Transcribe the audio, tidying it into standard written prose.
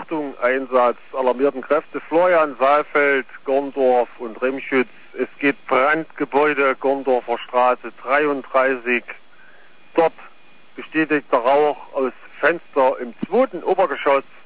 Achtung, Einsatz, alarmierten Kräfte Florian, Saalfeld, Gorndorf und Remschütz. Es geht Brandgebäude, Gorndorfer Straße 33. Dort bestätigter Rauch aus Fenster im 2. Obergeschoss.